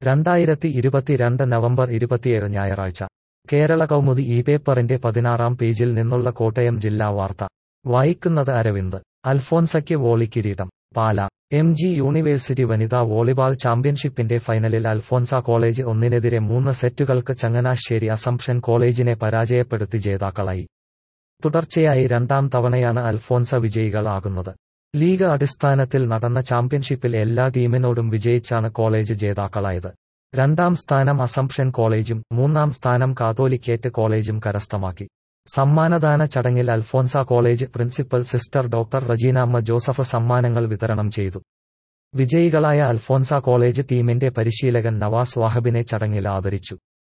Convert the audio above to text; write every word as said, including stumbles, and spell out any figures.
രണ്ടായിരത്തി ഇരുപത്തിരണ്ട് നവംബർ ഇരുപത്തിയേഴ് ഞായറാഴ്ച കേരള കൗമുദി ഈ പേപ്പറിന്റെ പതിനാറാം പേജിൽ നിന്നുള്ള കോട്ടയം ജില്ലാ വാർത്ത വായിക്കുന്നത് അരവിന്ദ്. അൽഫോൻസയ്ക്ക് വോളി കിരീടം. പാലാ. എം ജി യൂണിവേഴ്സിറ്റി വനിതാ വോളിബാൾ ചാമ്പ്യൻഷിപ്പിന്റെ ഫൈനലിൽ അൽഫോൻസ കോളേജ് ഒന്നിനെതിരെ മൂന്ന് സെറ്റുകൾക്ക് ചങ്ങനാശ്ശേരി അസംപ്ഷൻ കോളേജിനെ പരാജയപ്പെടുത്തി ജേതാക്കളായി. തുടർച്ചയായി രണ്ടാം തവണയാണ് അൽഫോൻസ വിജയികൾ ആകുന്നത്. ലീഗ് അടിസ്ഥാനത്തിൽ നടന്ന ചാമ്പ്യൻഷിപ്പിൽ എല്ലാ ടീമിനോടും വിജയിച്ചാണ് കോളേജ് ജേതാക്കളായത്. രണ്ടാം സ്ഥാനം അസംപ്ഷൻ കോളേജും മൂന്നാം സ്ഥാനം കാതോലിക്കേറ്റ് കോളേജും കരസ്ഥമാക്കി. സമ്മാനദാന ചടങ്ങിൽ Alphonsa college principal sister doctor Reginamma Joseph സമ്മാനങ്ങൾ വിതരണം ചെയ്തു. വിജയികളായ അൽഫോൻസ കോളേജ് ടീമിന്റെ പരിശീലകൻ നവാസ് വാഹബിനെ ചടങ്ങിൽ ആദരിച്ചു.